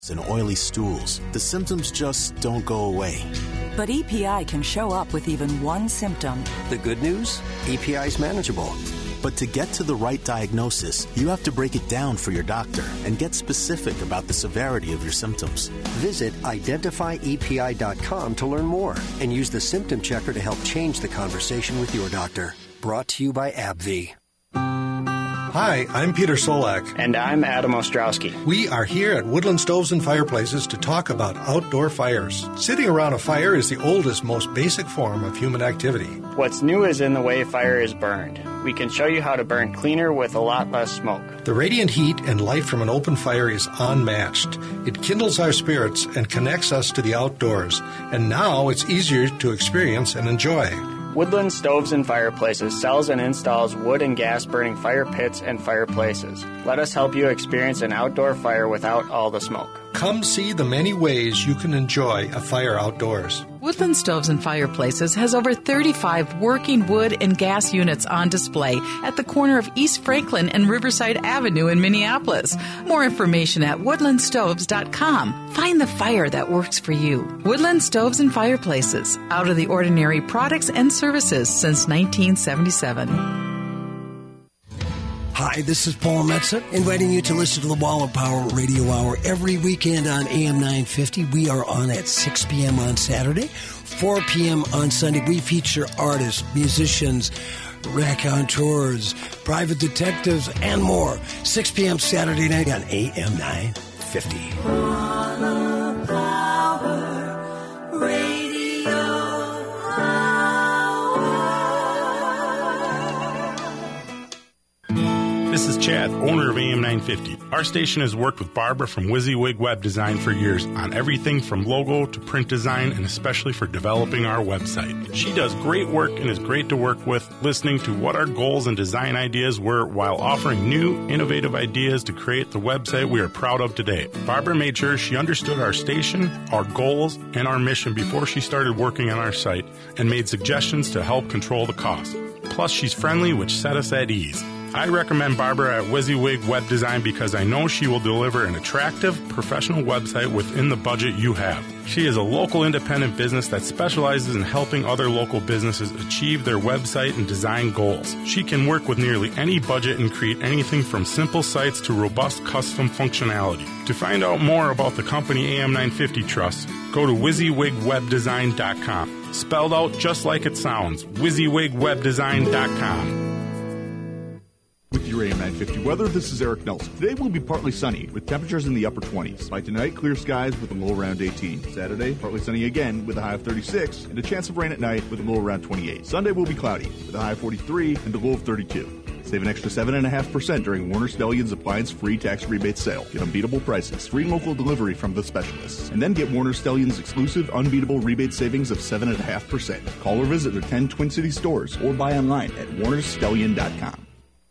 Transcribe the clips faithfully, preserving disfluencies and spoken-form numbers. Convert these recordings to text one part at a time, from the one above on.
and oily stools. The symptoms just don't go away. But E P I can show up with even one symptom. The good news? E P I is manageable. But to get to the right diagnosis, you have to break it down for your doctor and get specific about the severity of your symptoms. Visit identify E P I dot com to learn more and use the symptom checker to help change the conversation with your doctor. Brought to you by AbbVie. Hi, I'm Peter Solak. And I'm Adam Ostrowski. We are here at Woodland Stoves and Fireplaces to talk about outdoor fires. Sitting around a fire is the oldest, most basic form of human activity. What's new is in the way fire is burned. We can show you how to burn cleaner with a lot less smoke. The radiant heat and light from an open fire is unmatched. It kindles our spirits and connects us to the outdoors. And now it's easier to experience and enjoy. Woodland Stoves and Fireplaces sells and installs wood and gas burning fire pits and fireplaces. Let us help you experience an outdoor fire without all the smoke. Come see the many ways you can enjoy a fire outdoors. Woodland Stoves and Fireplaces has over thirty-five working wood and gas units on display at the corner of East Franklin and Riverside Avenue in Minneapolis. More information at woodland stoves dot com. Find the fire that works for you. Woodland Stoves and Fireplaces. Out of the ordinary products and services since nineteen seventy-seven. Hi, this is Paul Metza, inviting you to listen to the Wall of Power Radio Hour every weekend on A M nine fifty. We are on at six p.m. on Saturday, four p.m. on Sunday. We feature artists, musicians, raconteurs, private detectives, and more. six p.m. Saturday night on A M nine fifty. Wall of Power Radio Hour. This is Chad, owner of A M nine fifty. Our station has worked with Barbara from WYSIWYG Web Design for years on everything from logo to print design and especially for developing our website. She does great work and is great to work with, listening to what our goals and design ideas were while offering new, innovative ideas to create the website we are proud of today. Barbara made sure she understood our station, our goals, and our mission before she started working on our site and made suggestions to help control the cost. Plus, she's friendly, which set us at ease. I recommend Barbara at WYSIWYG Web Design because I know she will deliver an attractive, professional website within the budget you have. She is a local independent business that specializes in helping other local businesses achieve their website and design goals. She can work with nearly any budget and create anything from simple sites to robust custom functionality. To find out more about the company A M nine fifty trusts, go to WYSIWYG Web Design dot com. Spelled out just like it sounds, WYSIWYG Web Design dot com. With your A M nine fifty weather, this is Eric Nelson. Today will be partly sunny, with temperatures in the upper twenties. By tonight, clear skies with a low around eighteen. Saturday, partly sunny again with a high of thirty-six, and a chance of rain at night with a low around twenty-eight. Sunday will be cloudy, with a high of forty-three and a low of thirty-two. Save an extra seven point five percent during Warner Stellian's Appliance Free Tax Rebate Sale. Get unbeatable prices, free local delivery from the specialists. And then get Warner Stellian's exclusive unbeatable rebate savings of seven point five percent. Call or visit their ten Twin City stores or buy online at warner stellian dot com.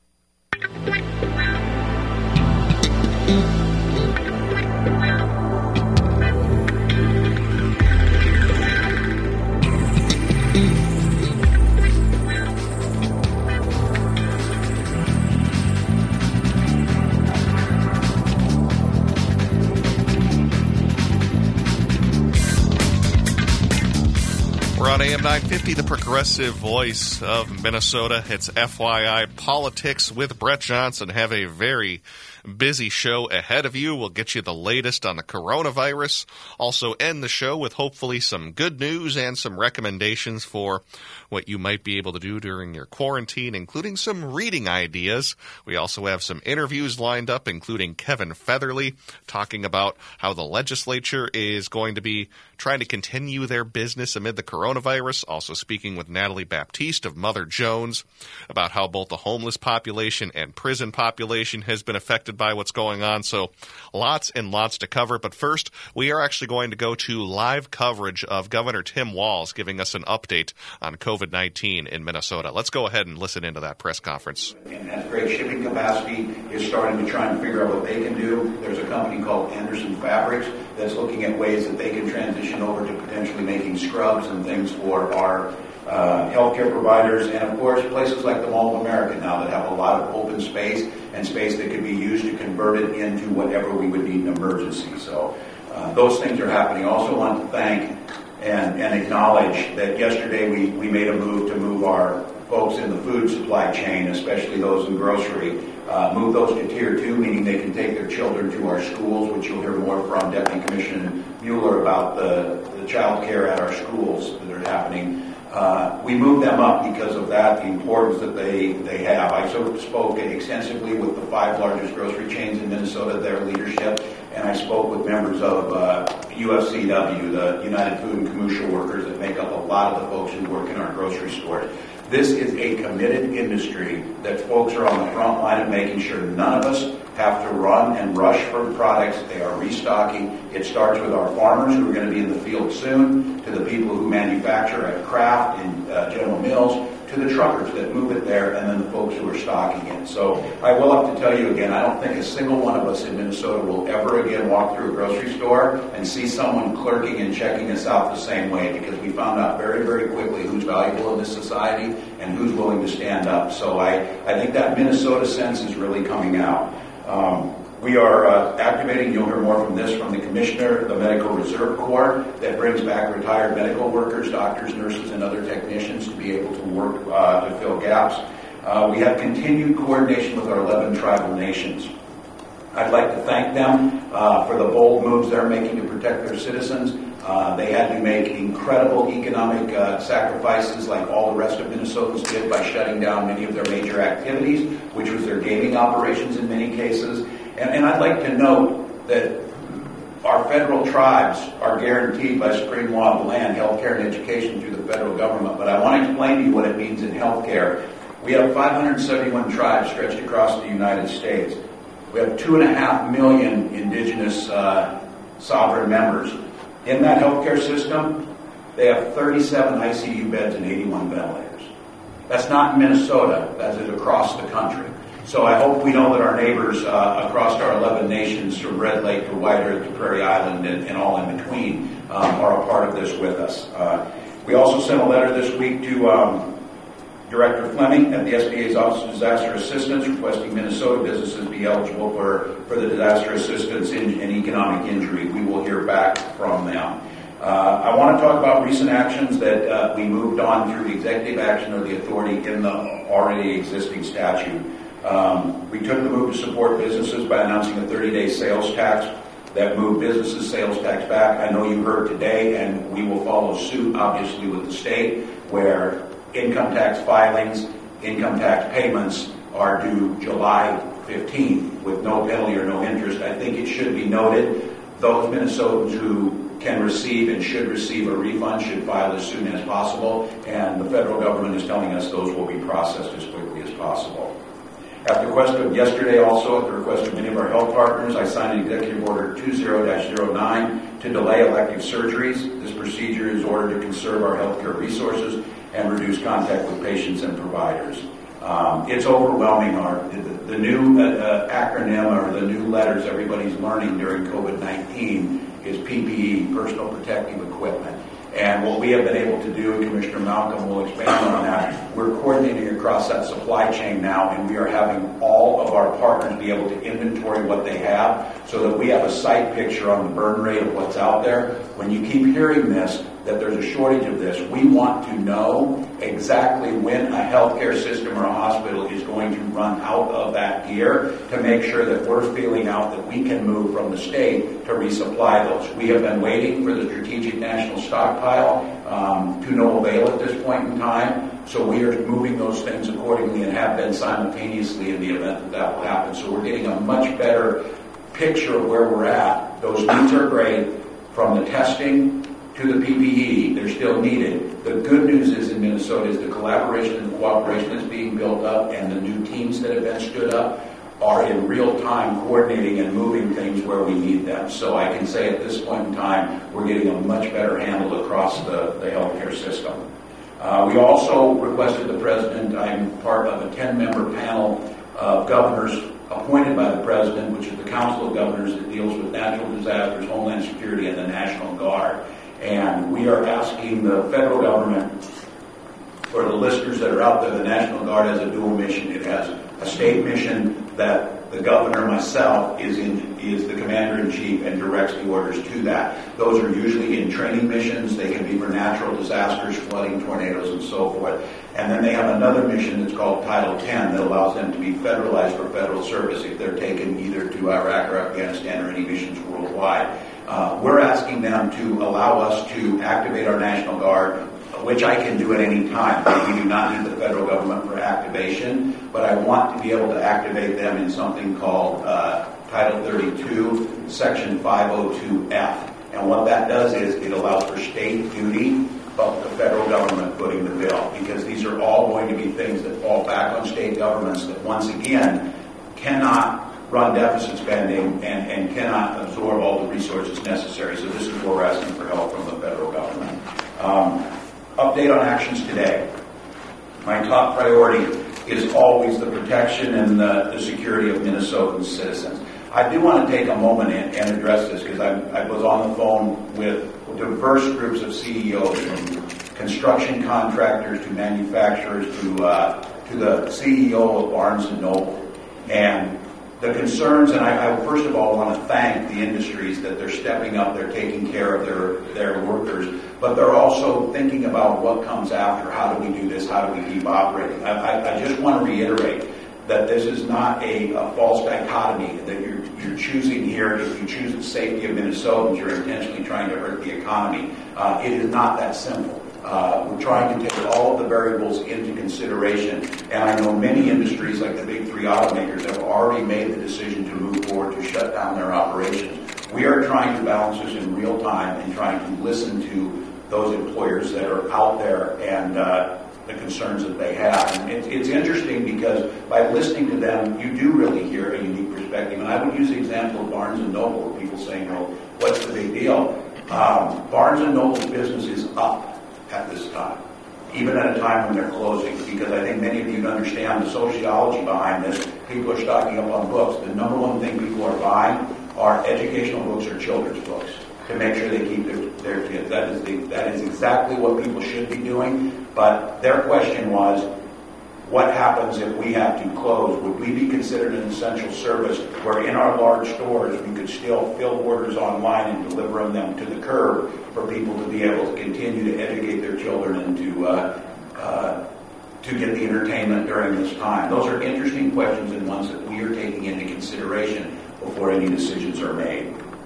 We're on A M nine fifty, the progressive voice of Minnesota. It's F Y I Politics with Brett Johnson. Have a very busy show ahead of you. We'll get you the latest on the coronavirus. Also end the show with hopefully some good news and some recommendations for what you might be able to do during your quarantine, including some reading ideas. We also have some interviews lined up, including Kevin Featherly talking about how the legislature is going to be trying to continue their business amid the coronavirus. Also speaking with Natalie Baptiste of Mother Jones about how both the homeless population and prison population has been affected by what's going on. So lots and lots to cover. But first, we are actually going to go to live coverage of Governor Tim Walz giving us an update on COVID nineteen in Minnesota. Let's go ahead and listen into that press conference. And has great shipping capacity, is starting to try and figure out what they can do. There's a company called Anderson Fabrics that's looking at ways that they can transition over to potentially making scrubs and things for our uh, healthcare providers, and of course places like the Mall of America now that have a lot of open space and space that could be used to convert it into whatever we would need in an emergency. So uh, those things are happening. I also want to thank and, and acknowledge that yesterday we, we made a move to move our folks in the food supply chain, especially those in grocery, uh, move those to tier two, meaning they can take their children to our schools, which you'll hear more from Deputy Commissioner Mueller about the, the child care at our schools that are happening. Uh, we moved them up because of that, the importance that they, they have. I so spoke extensively with the five largest grocery chains in Minnesota, their leadership, and I spoke with members of uh, U F C W, the United Food and Commercial Workers, that make up a lot of the folks who work in our grocery stores. This is a committed industry that folks are on the front line of making sure none of us have to run and rush for products. They are restocking. It starts with our farmers who are going to be in the field soon, to the people who manufacture at Kraft and uh, General Mills, to the truckers that move it there, and then the folks who are stocking it. So I will have to tell you again, I don't think a single one of us in Minnesota will ever again walk through a grocery store and see someone clerking and checking us out the same way, because we found out very, very quickly who's valuable in this society and who's willing to stand up. So I, I think that Minnesota sense is really coming out. Um, we are uh, activating, you'll hear more from this from the Commissioner, the Medical Reserve Corps that brings back retired medical workers, doctors, nurses, and other technicians to be able to work uh, to fill gaps. Uh, we have continued coordination with our eleven tribal nations. I'd like to thank them uh, for the bold moves they're making to protect their citizens. Uh, they had to make incredible economic uh, sacrifices like all the rest of Minnesotans did by shutting down many of their major activities, which was their gaming operations in many cases. And, and I'd like to note that our federal tribes are guaranteed by supreme law of the land health care and education through the federal government. But I want to explain to you what it means in health care. We have five hundred seventy-one tribes stretched across the United States. We have two and a half million indigenous uh, sovereign members. In that healthcare system, they have thirty-seven I C U beds and eighty-one ventilators. That's not in Minnesota, that is across the country. So I hope we know that our neighbors uh, across our eleven nations, from Red Lake to White Earth to Prairie Island and, and all in between, um, are a part of this with us. Uh, we also sent a letter this week to um, Director Fleming at the S B A's Office of Disaster Assistance requesting Minnesota businesses be eligible for, for the disaster assistance in, in economic injury. We will hear back from them. Uh, I want to talk about recent actions that uh, we moved on through the executive action or the authority in the already existing statute. Um, we took the move to support businesses by announcing a thirty-day sales tax that moved businesses' sales tax back. I know you heard today, and we will follow suit, obviously, with the state, where income tax filings, income tax payments are due July fifteenth with no penalty or no interest. I think it should be noted, those Minnesotans who can receive and should receive a refund should file as soon as possible, and the federal government is telling us those will be processed as quickly as possible. At the request of yesterday, also at the request of many of our health partners, I signed Executive Order two zero dash zero nine to delay elective surgeries. This procedure is ordered to conserve our healthcare resources and reduce contact with patients and providers. Um, it's overwhelming. Our the, the new uh, uh, acronym or the new letters everybody's learning during COVID nineteen is P P E, personal protective equipment. And what we have been able to do, and Commissioner Malcolm will expand on that, we're coordinating across that supply chain now, and we are having all of our partners be able to inventory what they have so that we have a sight picture on the burn rate of what's out there. When you keep hearing this, that there's a shortage of this, we want to know exactly when a healthcare system or a hospital is going to run out of that gear to make sure that we're feeling out that we can move from the state to resupply those. We have been waiting for the strategic national stockpile um, to no avail at this point in time, so we are moving those things accordingly and have been simultaneously in the event that that will happen. So we're getting a much better picture of where we're at. Those needs are great, from the testing to the P P E, they're still needed. The good news is in Minnesota is the collaboration and the cooperation that's being built up, and the new teams that have been stood up are in real time coordinating and moving things where we need them. So I can say at this point in time, we're getting a much better handle across the, the healthcare system. Uh, we also requested the President, I'm part of a ten-member panel of governors appointed by the President, which is the Council of Governors that deals with natural disasters, homeland security, and the National Guard. And we are asking the federal government For the listeners that are out there, the National Guard has a dual mission. It has a state mission that the governor, myself, is in is the commander-in-chief and directs the orders to that. Those are usually in training missions. They can be for natural disasters, flooding, tornadoes, and so forth. And then they have another mission that's called Title ten that allows them to be federalized for federal service if they're taken either to Iraq or Afghanistan or any missions worldwide. Uh, we're asking them to allow us to activate our National Guard, which I can do at any time. We do not need the federal government for activation, but I want to be able to activate them in something called uh, Title thirty-two, Section five oh two F. And what that does is it allows for state duty, but the federal government footing the bill, because these are all going to be things that fall back on state governments that, once again, cannot run deficit spending and, and cannot absorb all the resources necessary. So this is where we're asking for help from the federal government. Um, update on actions today. My top priority is always the protection and the, the security of Minnesotan citizens. I do want to take a moment and, and address this because I, I was on the phone with diverse groups of C E Os, from construction contractors to manufacturers to uh, to the C E O of Barnes and Noble. And the concerns, and I, I first of all want to thank the industries that they're stepping up, they're taking care of their, their workers, but they're also thinking about what comes after. How do we do this? How do we keep operating? I, I, I just want to reiterate that this is not a, a false dichotomy, that you're, you're choosing here. If you choose the safety of Minnesotans, you're intentionally trying to hurt the economy. Uh, it is not that simple. Uh, we're trying to take all of the variables into consideration, and I know many industries, like the big three automakers, have already made the decision to move forward to shut down their operations. We are trying to balance this in real time and trying to listen to those employers that are out there and uh, the concerns that they have. And it, it's interesting because by listening to them, you do really hear a unique perspective. And I would use the example of Barnes and Noble, people saying, well, what's the big deal? Um, Barnes and Noble's business is up at this time, even at a time when they're closing, because I think many of you understand the sociology behind this. People are stocking up on books. The number one thing people are buying are educational books or children's books to make sure they keep their, their kids. That is, the, that is exactly what people should be doing, but their question was, what happens if we have to close? Would we be considered an essential service where in our large stores we could still fill orders online and deliver them to the curb for people to be able to continue to educate their children and to uh, uh, to get the entertainment during this time? Those are interesting questions and ones that we are taking into consideration before any decisions are made.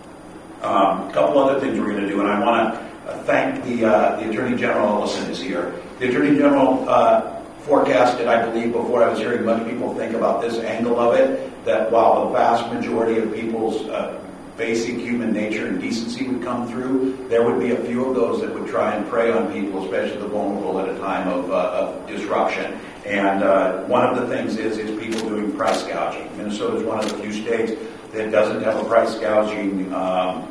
Um, a couple other things we're going to do, and I want to uh, thank the uh, the Attorney General. Ellison is here. The Attorney General uh, forecasted, I believe, before I was hearing much people think about this angle of it, that while the vast majority of people's uh, basic human nature and decency would come through, there would be a few of those that would try and prey on people, especially the vulnerable, at a time of, uh, of disruption. And uh, one of the things is is people doing price gouging. Minnesota is one of the few states that doesn't have a price gouging um,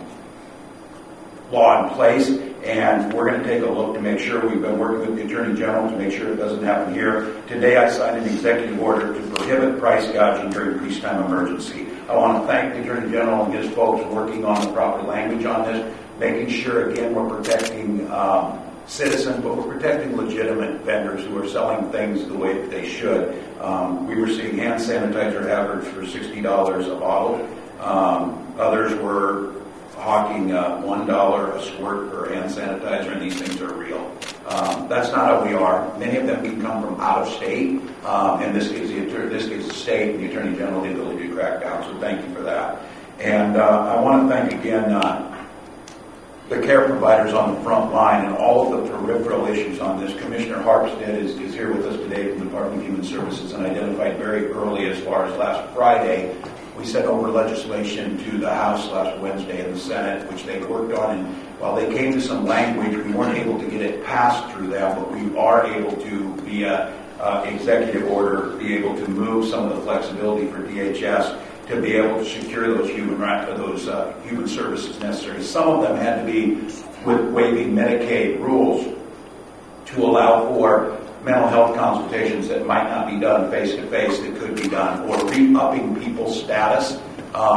law in place, and we're going to take a look to make sure. We've been working with the Attorney General to make sure it doesn't happen here. Today I signed an executive order to prohibit price gouging during peacetime emergency. I want to thank the Attorney General and his folks working on the proper language on this, making sure, again, we're protecting um, citizens, but we're protecting legitimate vendors who are selling things the way that they should. Um, we were seeing hand sanitizer average for sixty dollars a bottle. Um, others were hawking uh, one dollar a squirt for hand sanitizer, and these things are real. Um, that's not how we are. Many of them can come from out of state, um, and this gives the this gives the state and the Attorney General the ability to crack down. So thank you for that. And uh, I want to thank again uh, the care providers on the front line and all of the peripheral issues on this. Commissioner Harpstead is, is here with us today from the Department of Human Services, and identified very early, as far as last Friday, we sent over legislation to the House last Wednesday and the Senate, which they worked on. And while they came to some language, we weren't able to get it passed through them, but we are able to, via uh, executive order, be able to move some of the flexibility for D H S to be able to secure those human right, those uh, human services necessary. Some of them had to be with waiving Medicaid rules to allow for mental health consultations that might not be done face-to-face that could be done, or re-upping people's status. Um,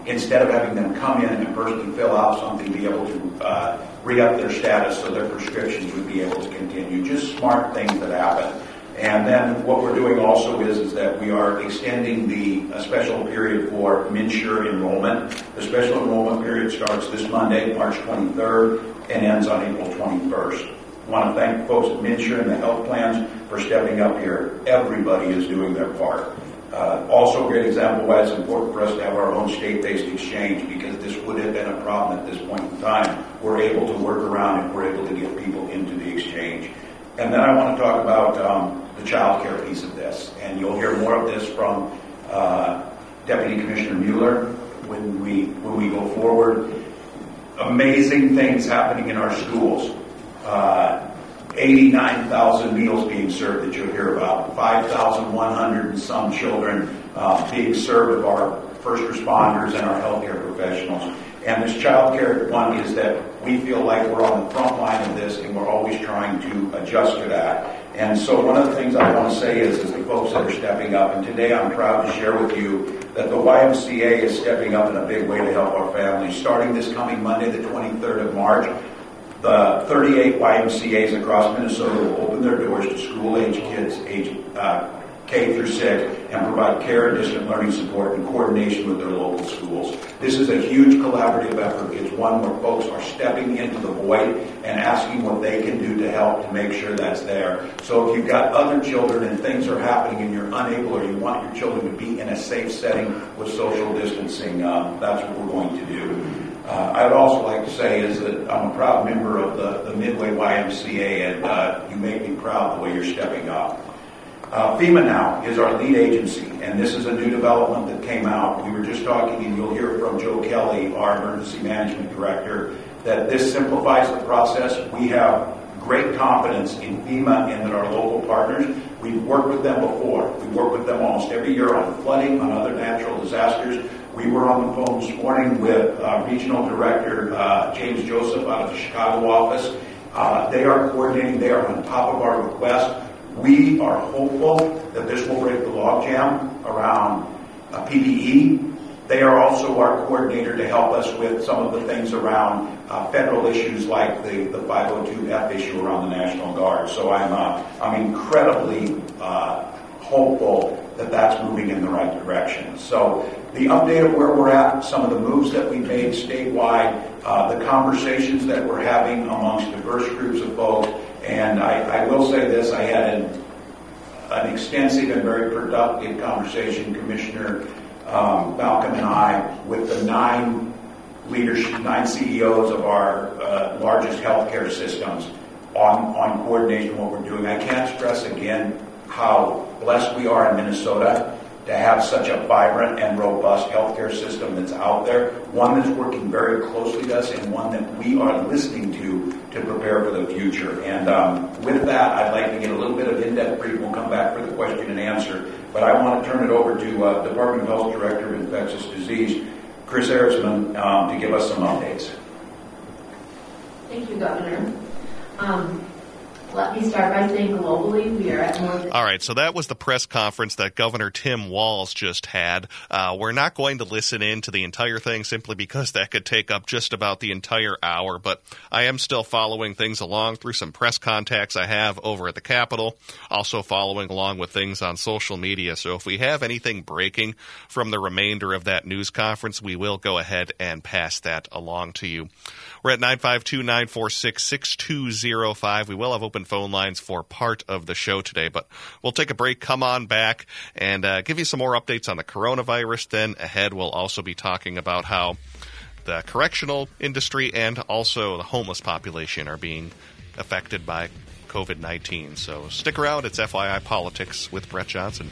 instead of having them come in and personally fill out something, be able to uh, re-up their status so their prescriptions would be able to continue. Just smart things that happen. And then what we're doing also is, is that we are extending the uh, special period for MNsure enrollment. The special enrollment period starts this Monday, March twenty-third, and ends on April twenty-first. I want to thank folks at MNsure and the health plans for stepping up here. Everybody is doing their part. Uh, also a great example why it's important for us to have our own state-based exchange, because this would have been a problem at this point in time. We're able to work around it. We're able to get people into the exchange. And then I want to talk about um, the child care piece of this. And you'll hear more of this from uh, Deputy Commissioner Mueller when we when we go forward. Amazing things happening in our schools. Uh, eighty-nine thousand meals being served that you'll hear about. five thousand one hundred and some children uh, being served of our first responders and our healthcare professionals. And this child care one is that we feel like we're on the front line of this, and we're always trying to adjust to that. And so one of the things I want to say is, is the folks that are stepping up, and today I'm proud to share with you that the Y M C A is stepping up in a big way to help our families. Starting this coming Monday, the twenty-third of March, the thirty-eight Y M C As across Minnesota will open their doors to school-age kids, age uh, K through six, and provide care and distant learning support in coordination with their local schools. This is a huge collaborative effort. It's one where folks are stepping into the void and asking what they can do to help to make sure that's there. So if you've got other children and things are happening and you're unable, or you want your children to be in a safe setting with social distancing, uh, that's what we're going to do. Uh, I'd also like to say is that I'm a proud member of the, the Midway Y M C A, and uh, you make me proud the way you're stepping up. Uh, FEMA now is our lead agency, and this is a new development that came out. We were just talking, and you'll hear from Joe Kelly, our emergency management director, that this simplifies the process. We have great confidence in FEMA and in our local partners. We've worked with them before. We work with them almost every year on flooding, on other natural disasters. We were on the phone this morning with uh, Regional Director uh, James Joseph out of the Chicago office. Uh, they are coordinating. They are on top of our request. We are hopeful that this will break the logjam around uh, P P E. They are also our coordinator to help us with some of the things around uh, federal issues like the, the five oh two F issue around the National Guard. So I'm uh, I'm incredibly uh, hopeful that that's moving in the right direction. So the update of where we're at, some of the moves that we made statewide, uh, the conversations that we're having amongst diverse groups of folks. And I, I will say this, I had an, an extensive and very productive conversation, Commissioner um, Malcolm and I, with the nine leadership, nine C E Os of our uh, largest healthcare systems on, on coordinating what we're doing. I can't stress again how blessed we are in Minnesota to have such a vibrant and robust healthcare system that's out there, one that's working very closely with us, and one that we are listening to to prepare for the future. And um, with that, I'd like to get a little bit of in-depth brief. We'll come back for the question and answer. But I want to turn it over to uh, Department of Health Director of Infectious Disease, Chris Erisman, um, to give us some updates. Thank you, Governor. Um, Let me start by saying globally we are at more than... All right, so that was the press conference that Governor Tim Walz just had. Uh, we're not going to listen in to the entire thing simply because that could take up just about the entire hour, but I am still following things along through some press contacts I have over at the Capitol, also following along with things on social media. So if we have anything breaking from the remainder of that news conference, we will go ahead and pass that along to you. We're at nine five two, nine four six, six two zero five. We will have open phone lines for part of the show today, but we'll take a break, come on back, and uh, give you some more updates on the coronavirus. Then ahead, we'll also be talking about how the correctional industry and also the homeless population are being affected by covid nineteen. So stick around. It's F Y I Politics with Brett Johnson.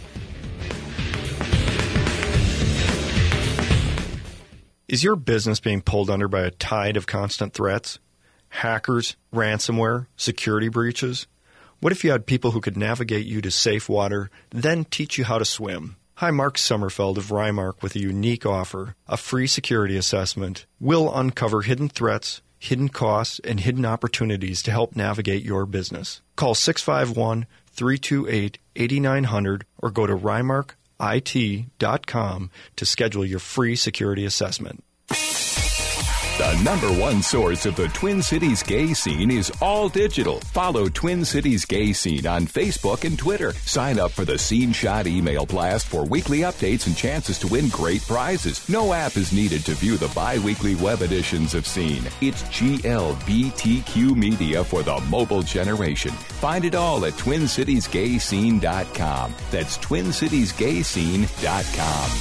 Is your business being pulled under by a tide of constant threats? Hackers, ransomware, security breaches? What if you had people who could navigate you to safe water, then teach you how to swim? Hi, Mark Sommerfeld of Rymark with a unique offer, a free security assessment. We'll uncover hidden threats, hidden costs, and hidden opportunities to help navigate your business. Call six five one, three two eight, eight nine zero zero or go to rymark I T dot com to schedule your free security assessment. The number one source of the Twin Cities gay scene is All Digital. Follow Twin Cities Gay Scene on Facebook and Twitter. Sign up for the Scene Shot email blast for weekly updates and chances to win great prizes. No app is needed to view the bi-weekly web editions of Scene. It's G L B T Q media for the mobile generation. Find it all at twin cities gay scene dot com. That's twin cities gay scene dot com.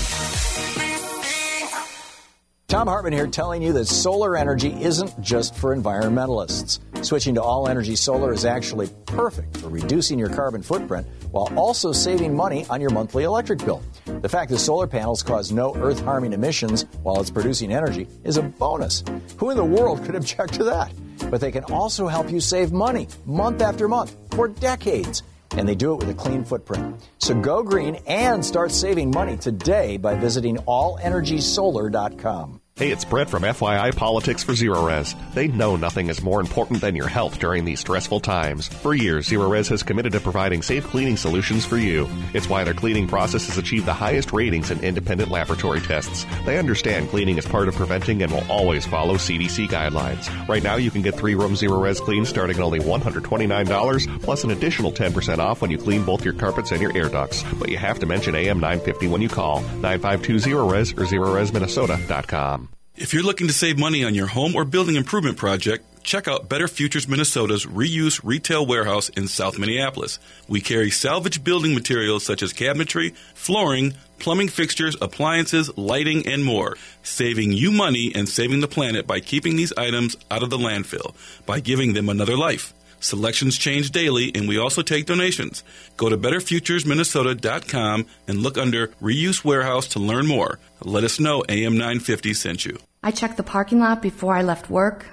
Tom Hartman here telling you that solar energy isn't just for environmentalists. Switching to all-energy solar is actually perfect for reducing your carbon footprint while also saving money on your monthly electric bill. The fact that solar panels cause no earth-harming emissions while it's producing energy is a bonus. Who in the world could object to that? But they can also help you save money month after month for decades. And they do it with a clean footprint. So go green and start saving money today by visiting all energy solar dot com. Hey, it's Brett from F Y I Politics for Zerorez. They know nothing is more important than your health during these stressful times. For years, Zerorez has committed to providing safe cleaning solutions for you. It's why their cleaning process has achieved the highest ratings in independent laboratory tests. They understand cleaning is part of preventing and will always follow C D C guidelines. Right now, you can get three-room Zerorez clean starting at only one hundred twenty-nine dollars, plus an additional ten percent off when you clean both your carpets and your air ducts. But you have to mention A M nine fifty when you call nine five two Zerorez or Zerorez Minnesota dot com. If you're looking to save money on your home or building improvement project, check out Better Futures Minnesota's reuse retail warehouse in South Minneapolis. We carry salvage building materials such as cabinetry, flooring, plumbing fixtures, appliances, lighting, and more, saving you money and saving the planet by keeping these items out of the landfill, by giving them another life. Selections change daily, and we also take donations. Go to better futures minnesota dot com and look under Reuse Warehouse to learn more. Let us know A M nine fifty sent you. I checked the parking lot before I left work.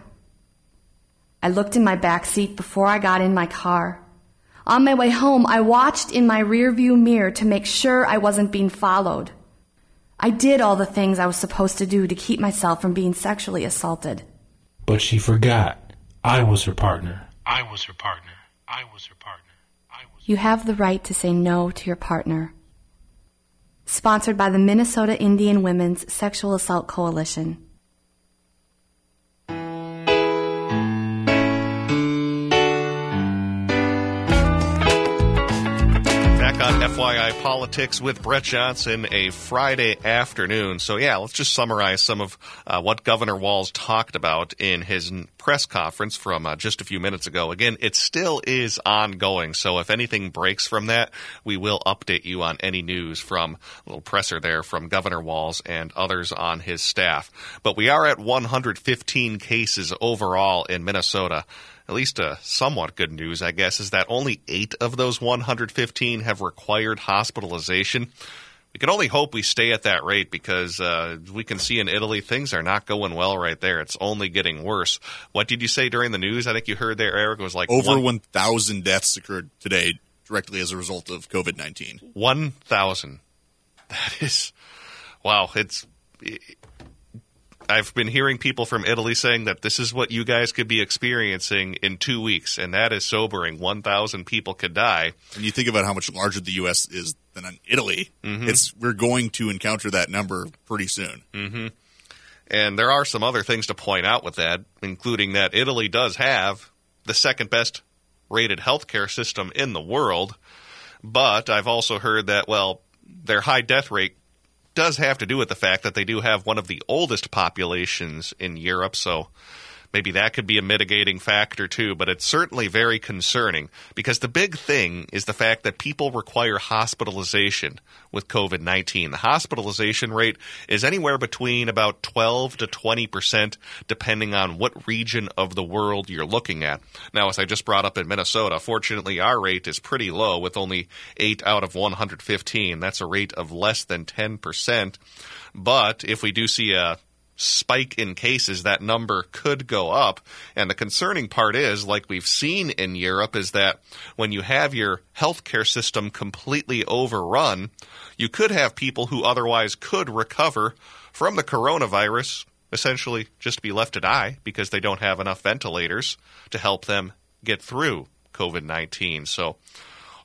I looked in my back seat before I got in my car. On my way home, I watched in my rearview mirror to make sure I wasn't being followed. I did all the things I was supposed to do to keep myself from being sexually assaulted. But she forgot. I was her partner. I was her partner. I was her partner. I was You have the right to say no to your partner. Sponsored by the Minnesota Indian Women's Sexual Assault Coalition. Back on F Y I Politics with Brett Johnson, a Friday afternoon. So, yeah, let's just summarize some of uh, what Governor Walz talked about in his press conference from uh, just a few minutes ago. Again, it still is ongoing, so if anything breaks from that, we will update you on any news from a little presser there from Governor Walz and others on his staff. But we are at one hundred fifteen cases overall in Minnesota. At least uh, somewhat good news, I guess, is that only eight of those one hundred fifteen have required hospitalization. We can only hope we stay at that rate because uh, we can see in Italy things are not going well right there. It's only getting worse. What did you say during the news? I think you heard there, Eric, it was like over one thousand deaths occurred today directly as a result of COVID nineteen. one thousand. That is, wow, it's... It, I've been hearing people from Italy saying that this is what you guys could be experiencing in two weeks, and that is sobering. one thousand people could die. And you think about how much larger the U S is than Italy, mm-hmm. it's we're going to encounter that number pretty soon. Mm-hmm. And there are some other things to point out with that, including that Italy does have the second best rated healthcare system in the world, but I've also heard that, well, their high death rate does have to do with the fact that they do have one of the oldest populations in Europe, so maybe that could be a mitigating factor too, but it's certainly very concerning because the big thing is the fact that people require hospitalization with COVID nineteen. The hospitalization rate is anywhere between about twelve to twenty percent depending on what region of the world you're looking at. Now, as I just brought up in Minnesota, fortunately our rate is pretty low with only eight out of one hundred fifteen. That's a rate of less than ten percent. But if we do see a spike in cases, that number could go up. And the concerning part is, like we've seen in Europe, is that when you have your healthcare system completely overrun, you could have people who otherwise could recover from the coronavirus essentially just be left to die because they don't have enough ventilators to help them get through COVID nineteen. So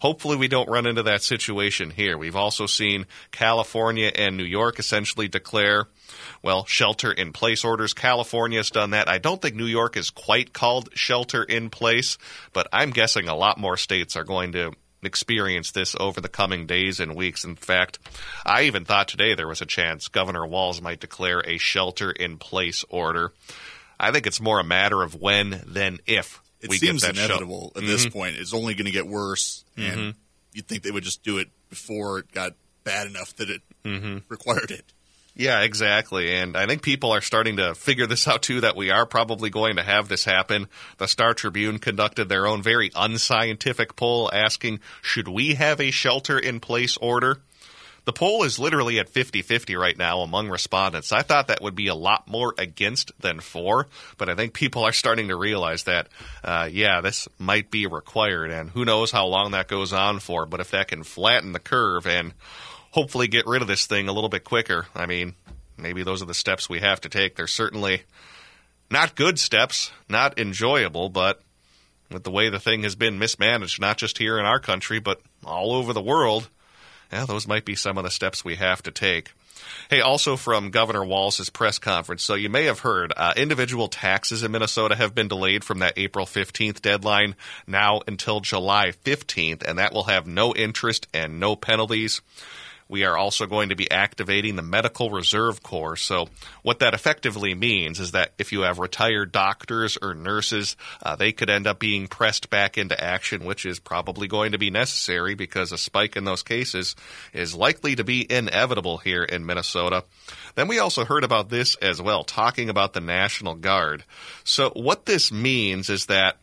hopefully we don't run into that situation here. We've also seen California and New York essentially declare, well, shelter-in-place orders. California has done that. I don't think New York is quite called shelter-in-place, but I'm guessing a lot more states are going to experience this over the coming days and weeks. In fact, I even thought today there was a chance Governor Walz might declare a shelter-in-place order. I think it's more a matter of when than if it we seems get that inevitable shel- at this mm-hmm. point. It's only going to get worse, and Mm-hmm. you'd think they would just do it before it got bad enough that it Mm-hmm. required it. Yeah, exactly. And I think people are starting to figure this out, too, that we are probably going to have this happen. The Star Tribune conducted their own very unscientific poll asking, should we have a shelter-in-place order? The poll is literally at fifty-fifty right now among respondents. I thought that would be a lot more against than for, but I think people are starting to realize that, uh, yeah, this might be required, and who knows how long that goes on for. But if that can flatten the curve and hopefully get rid of this thing a little bit quicker, I mean, maybe those are the steps we have to take. They're certainly not good steps, not enjoyable, but with the way the thing has been mismanaged, not just here in our country, but all over the world, yeah, those might be some of the steps we have to take. Hey, also from Governor Walz's press conference, so you may have heard, uh, individual taxes in Minnesota have been delayed from that April fifteenth deadline now until July fifteenth, and that will have no interest and no penalties. We are also going to be activating the Medical Reserve Corps. So what that effectively means is that if you have retired doctors or nurses, uh, they could end up being pressed back into action, which is probably going to be necessary because a spike in those cases is likely to be inevitable here in Minnesota. Then we also heard about this as well, talking about the National Guard. So what this means is that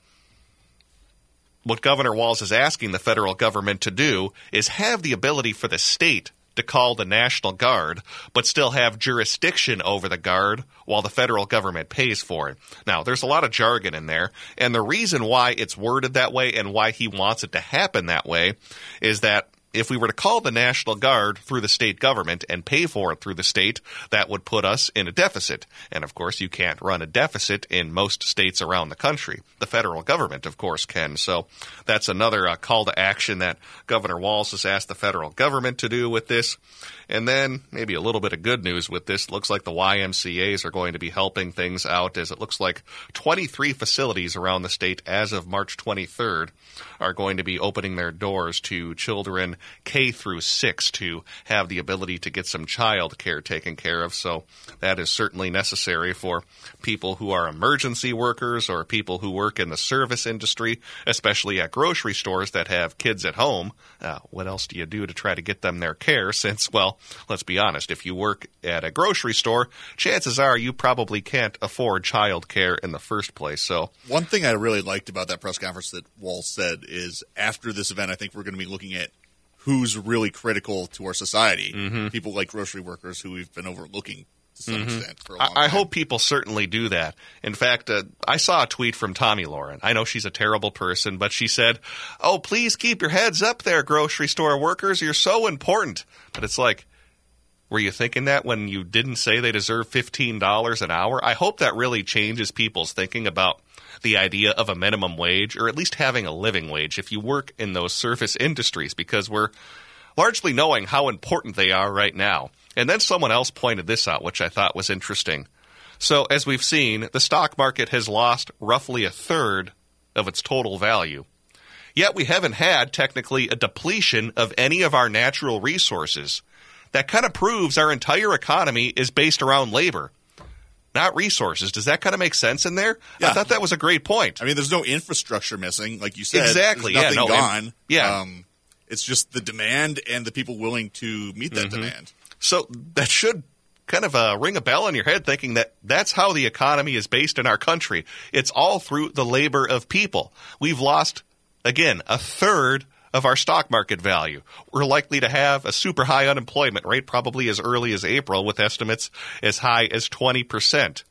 what Governor Walz is asking the federal government to do is have the ability for the state to call the National Guard, but still have jurisdiction over the Guard while the federal government pays for it. Now, there's a lot of jargon in there, and the reason why it's worded that way and why he wants it to happen that way is that if we were to call the National Guard through the state government and pay for it through the state, that would put us in a deficit. And, of course, you can't run a deficit in most states around the country. The federal government, of course, can. So that's another uh, call to action that Governor Walz has asked the federal government to do with this. And then maybe a little bit of good news with this. Looks like the Y M C As are going to be helping things out, as it looks like twenty-three facilities around the state as of March twenty-third are going to be opening their doors to children K through six to have the ability to get some child care taken care of. So that is certainly necessary for people who are emergency workers or people who work in the service industry, especially at grocery stores that have kids at home. Uh, what else do you do to try to get them their care since, well, let's be honest, if you work at a grocery store, chances are you probably can't afford child care in the first place. So one thing I really liked about that press conference that Walz said is after this event, I think we're going to be looking at who's really critical to our society. Mm-hmm. People like grocery workers who we've been overlooking to some mm-hmm. extent for a long I, I time. hope people certainly do that. In fact, uh, I saw a tweet from Tommy Lauren. I know she's a terrible person, but she said, oh, please keep your heads up there, grocery store workers. You're so important. But it's like, were you thinking that when you didn't say they deserve fifteen dollars an hour? I hope that really changes people's thinking about the idea of a minimum wage, or at least having a living wage if you work in those service industries, because we're largely knowing how important they are right now. And then someone else pointed this out, which I thought was interesting. So as we've seen, the stock market has lost roughly a third of its total value. Yet we haven't had technically a depletion of any of our natural resources. That kind of proves our entire economy is based around labor, not resources. Does that kind of make sense in there? Yeah. I thought that was a great point. I mean, there's no infrastructure missing, like you said. Exactly. There's nothing yeah, no, gone. and, yeah. Um, it's just the demand and the people willing to meet that mm-hmm. demand. So that should kind of uh, ring a bell in your head, thinking that that's how the economy is based in our country. It's all through the labor of people. We've lost, again, a third of our stock market value. We're likely to have a super high unemployment rate probably as early as April, with estimates as high as twenty percent.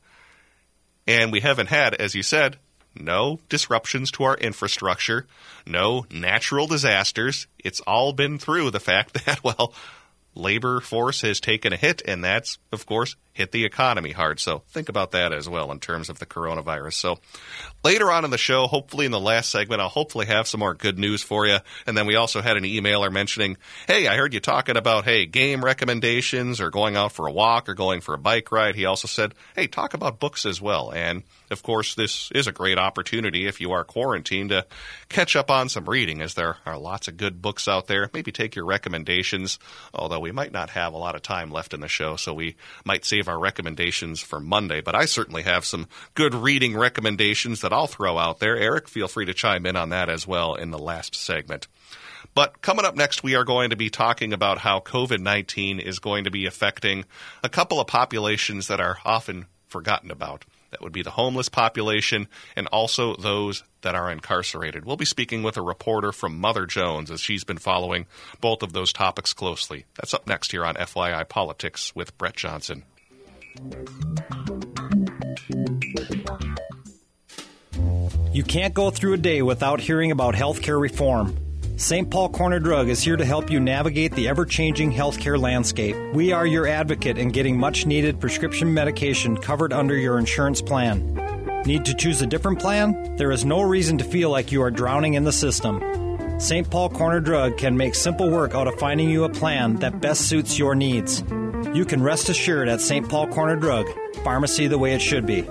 And we haven't had, as you said, no disruptions to our infrastructure, no natural disasters. It's all been through the fact that, well, labor force has taken a hit, and that's, of course, hit the economy hard. So think about that as well in terms of the coronavirus. So later on in the show, hopefully in the last segment, I'll hopefully have some more good news for you. And then we also had an emailer mentioning, hey, I heard you talking about, hey, game recommendations or going out for a walk or going for a bike ride. He also said, hey, talk about books as well. And, of course, this is a great opportunity if you are quarantined to catch up on some reading, as there are lots of good books out there. Maybe take your recommendations, although we might not have a lot of time left in the show, so we might save our recommendations for Monday. But I certainly have some good reading recommendations that I'll throw out there. Eric, feel free to chime in on that as well in the last segment. But coming up next, we are going to be talking about how COVID nineteen is going to be affecting a couple of populations that are often forgotten about. That would be the homeless population and also those that are incarcerated. We'll be speaking with a reporter from Mother Jones as she's been following both of those topics closely. That's up next here on F Y I Politics with Brett Johnson. You can't go through a day without hearing about healthcare reform. Saint Paul Corner Drug is here to help you navigate the ever-changing healthcare landscape. We are your advocate in getting much-needed prescription medication covered under your insurance plan. Need to choose a different plan? There is no reason to feel like you are drowning in the system. Saint Paul Corner Drug can make simple work out of finding you a plan that best suits your needs. You can rest assured at Saint Paul Corner Drug, pharmacy the way it should be.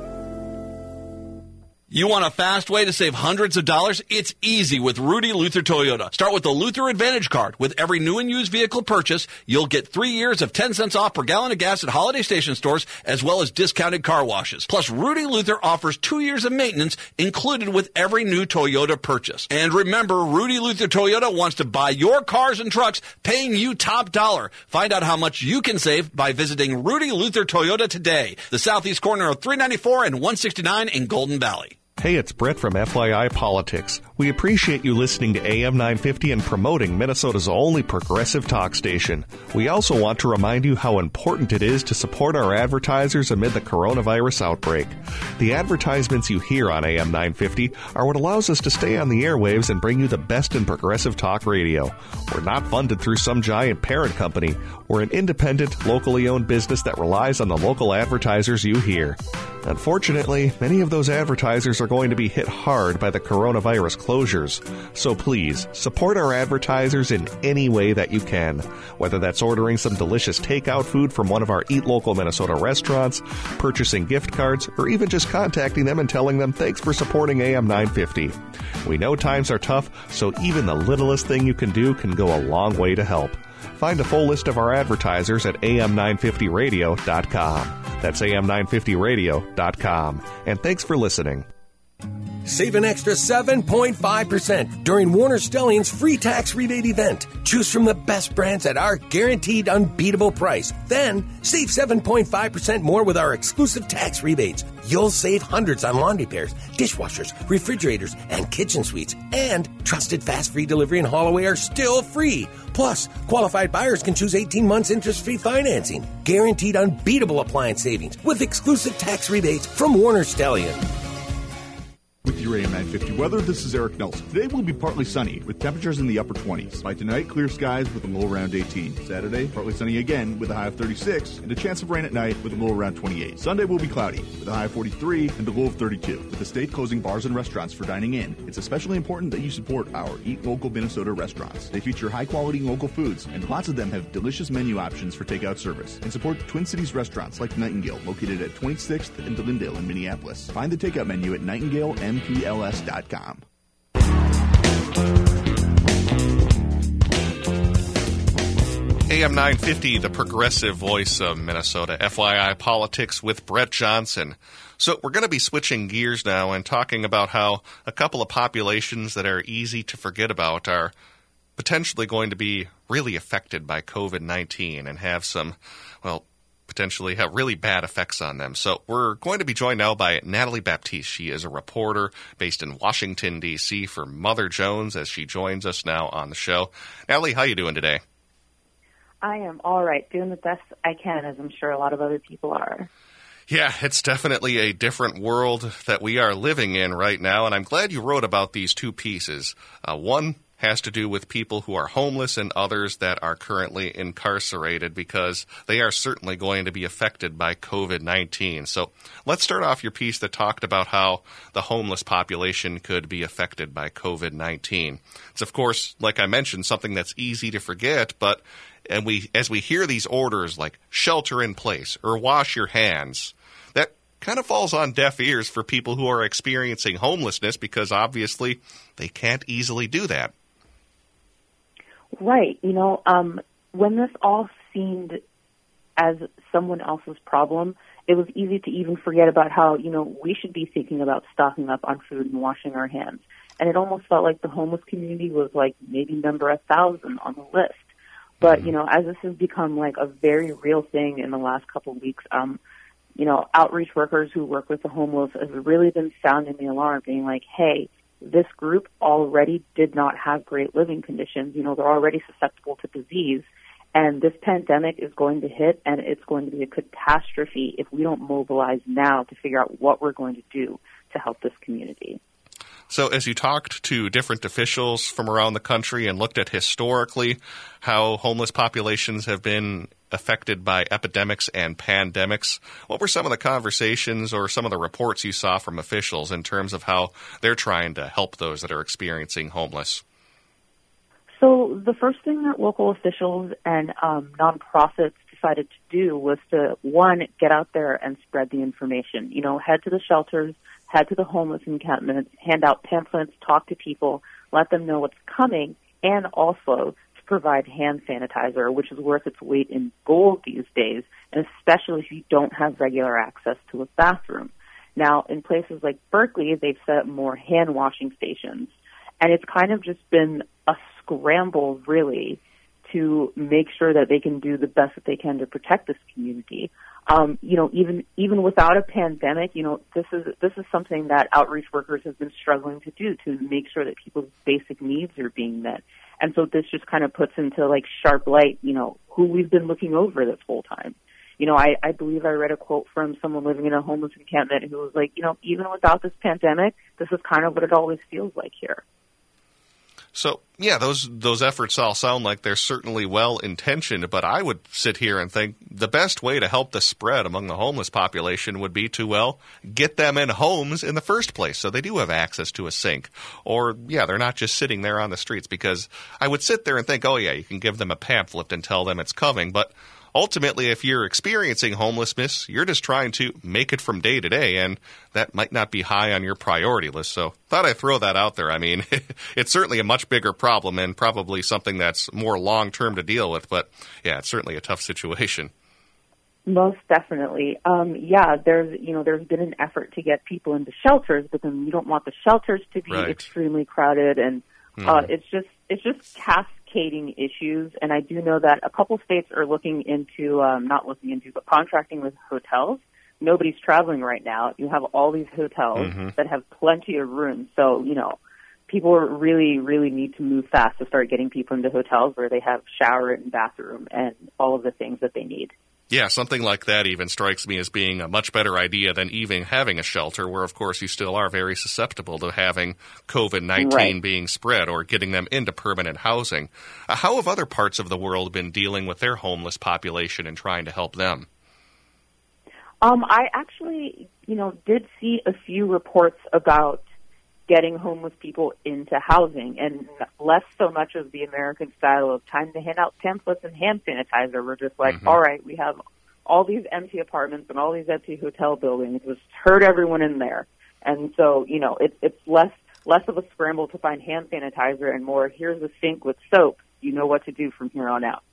You want a fast way to save hundreds of dollars? It's easy with Rudy Luther Toyota. Start with the Luther Advantage Card. With every new and used vehicle purchase, you'll get three years of ten cents off per gallon of gas at holiday station stores, as well as discounted car washes. Plus, Rudy Luther offers two years of maintenance included with every new Toyota purchase. And remember, Rudy Luther Toyota wants to buy your cars and trucks, paying you top dollar. Find out how much you can save by visiting Rudy Luther Toyota today, the southeast corner of three ninety-four and one sixty-nine in Golden Valley. Hey, it's Brett from F Y I Politics. We appreciate you listening to A M nine fifty and promoting Minnesota's only progressive talk station. We also want to remind you how important it is to support our advertisers amid the coronavirus outbreak. The advertisements you hear on A M nine fifty are what allows us to stay on the airwaves and bring you the best in progressive talk radio. We're not funded through some giant parent company. We're an independent, locally owned business that relies on the local advertisers you hear. Unfortunately, many of those advertisers are going to be hit hard by the coronavirus closures. So please, support our advertisers in any way that you can. Whether that's ordering some delicious takeout food from one of our Eat Local Minnesota restaurants, purchasing gift cards, or even just contacting them and telling them thanks for supporting A M nine fifty. We know times are tough, so even the littlest thing you can do can go a long way to help. Find a full list of our advertisers at A M nine fifty radio dot com. That's A M nine fifty radio dot com. And thanks for listening. Save an extra seven point five percent during Warner Stellian's free tax rebate event. Choose from the best brands at our guaranteed unbeatable price. Then, save seven point five percent more with our exclusive tax rebates. You'll save hundreds on laundry pairs, dishwashers, refrigerators, and kitchen suites. And trusted fast free delivery and haul away are still free. Plus, qualified buyers can choose eighteen months interest-free financing. Guaranteed unbeatable appliance savings with exclusive tax rebates from Warner Stellian. With your A M nine fifty weather, this is Eric Nelson. Today will be partly sunny, with temperatures in the upper twenties. By tonight, clear skies with a low around eighteen. Saturday, partly sunny again with a high of thirty-six, and a chance of rain at night with a low around twenty-eight. Sunday will be cloudy, with a high of forty-three and a low of thirty-two. With the state closing bars and restaurants for dining in, it's especially important that you support our Eat Local Minnesota restaurants. They feature high-quality local foods, and lots of them have delicious menu options for takeout service. And support Twin Cities restaurants like Nightingale, located at twenty-sixth and Delindale in Minneapolis. Find the takeout menu at nightingale m p l s dot com. A M nine fifty, the progressive voice of Minnesota, F Y I Politics with Brett Johnson. So we're going to be switching gears now and talking about how a couple of populations that are easy to forget about are potentially going to be really affected by COVID nineteen and have some, well, potentially have really bad effects on them. So we're going to be joined now by Natalie Baptiste. She is a reporter based in Washington, D C for Mother Jones as she joins us now on the show. Natalie, how are you doing today? I am all right, doing the best I can, as I'm sure a lot of other people are. Yeah, it's definitely a different world that we are living in right now, and I'm glad you wrote about these two pieces. Uh, one has to do with people who are homeless and others that are currently incarcerated, because they are certainly going to be affected by COVID nineteen. So let's start off your piece that talked about how the homeless population could be affected by COVID nineteen. It's, of course, like I mentioned, something that's easy to forget, but and we as we hear these orders like shelter in place or wash your hands, that kind of falls on deaf ears for people who are experiencing homelessness, because obviously they can't easily do that. Right. You know, um, when this all seemed as someone else's problem, it was easy to even forget about how, you know, we should be thinking about stocking up on food and washing our hands. And it almost felt like the homeless community was like maybe number a thousand on the list. But, you know, as this has become like a very real thing in the last couple of weeks, um, you know, outreach workers who work with the homeless have really been sounding the alarm, being like, hey, this group already did not have great living conditions. You know, they're already susceptible to disease. And this pandemic is going to hit, and it's going to be a catastrophe if we don't mobilize now to figure out what we're going to do to help this community. So as you talked to different officials from around the country and looked at historically how homeless populations have been affected by epidemics and pandemics, what were some of the conversations or some of the reports you saw from officials in terms of how they're trying to help those that are experiencing homeless? So the first thing that local officials and um, nonprofits decided to do was to, one, get out there and spread the information. You know, head to the shelters, head to the homeless encampments, hand out pamphlets, talk to people, let them know what's coming, and also to provide hand sanitizer, which is worth its weight in gold these days, and especially if you don't have regular access to a bathroom. Now, in places like Berkeley, they've set up more hand washing stations, and it's kind of just been a scramble, really, to make sure that they can do the best that they can to protect this community. Um, you know, even even without a pandemic, you know, this is this is something that outreach workers have been struggling to do, to make sure that people's basic needs are being met. And so this just kind of puts into like sharp light, you know, who we've been looking over this whole time. You know, I, I believe I read a quote from someone living in a homeless encampment who was like, you know, even without this pandemic, this is kind of what it always feels like here. So, yeah, those those efforts all sound like they're certainly well-intentioned, but I would sit here and think the best way to help the spread among the homeless population would be to, well, get them in homes in the first place so they do have access to a sink. Or, yeah, they're not just sitting there on the streets, because I would sit there and think, oh, yeah, you can give them a pamphlet and tell them it's coming, but ultimately, if you're experiencing homelessness, you're just trying to make it from day to day, and that might not be high on your priority list. So thought I'd throw that out there. I mean, it's certainly a much bigger problem and probably something that's more long-term to deal with, but yeah, it's certainly a tough situation. Most definitely. Um, yeah, there's, you know, there's been an effort to get people into shelters, but then you don't want the shelters to be right. extremely crowded, and uh, mm-hmm. it's just, it's just cascading issues. And I do know that a couple states are looking into, um, not looking into, but contracting with hotels. Nobody's traveling right now. You have all these hotels mm-hmm. that have plenty of rooms. So, you know, people really, really need to move fast to start getting people into hotels where they have shower and bathroom and all of the things that they need. Yeah, something like that even strikes me as being a much better idea than even having a shelter, where, of course, you still are very susceptible to having COVID nineteen right. being spread or getting them into permanent housing. Uh, how have other parts of the world been dealing with their homeless population and trying to help them? Um, I actually, you know, did see a few reports about getting homeless people into housing, and less so much of the American style of time to hand out pamphlets and hand sanitizer. We're just like, mm-hmm. all right, we have all these empty apartments and all these empty hotel buildings. Just herd everyone in there. And so, you know, it, it's less less of a scramble to find hand sanitizer and more, here's a sink with soap. You know what to do from here on out.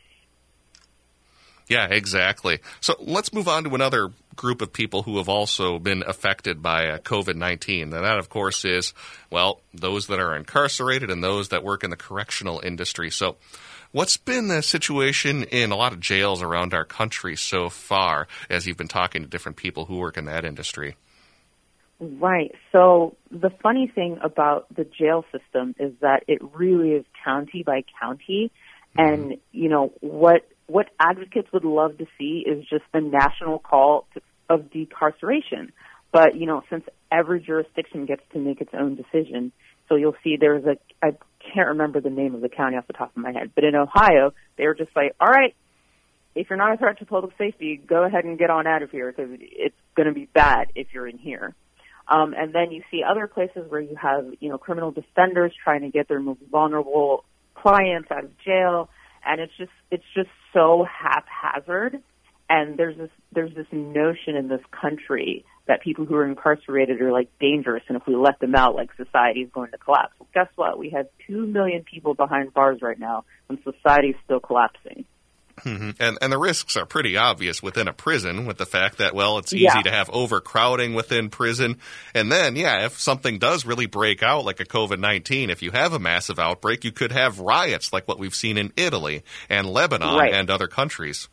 Yeah, exactly. So let's move on to another group of people who have also been affected by uh, COVID nineteen. And that, of course, is, well, those that are incarcerated and those that work in the correctional industry. So what's been the situation in a lot of jails around our country so far as you've been talking to different people who work in that industry? Right. So the funny thing about the jail system is that it really is county by county. Mm-hmm. And, you know, what what advocates would love to see is just the national call to, of decarceration. But, you know, since every jurisdiction gets to make its own decision, so you'll see there's a, a can't remember the name of the county off the top of my head, but in Ohio, they were just like, all right, if you're not a threat to public safety, go ahead and get on out of here because it's going to be bad if you're in here. Um, and then you see other places where you have, you know, criminal defenders trying to get their most vulnerable clients out of jail, and it's just it's just so haphazard. And there's this there's this notion in this country that people who are incarcerated are like dangerous, and if we let them out, like society is going to collapse. Well, guess what? We have two million people behind bars right now, and society is still collapsing. Mm-hmm. And and the risks are pretty obvious within a prison with the fact that, well, it's easy Yeah. to have overcrowding within prison. And then, yeah, if something does really break out like a COVID nineteen, if you have a massive outbreak, you could have riots like what we've seen in Italy and Lebanon Right. and other countries.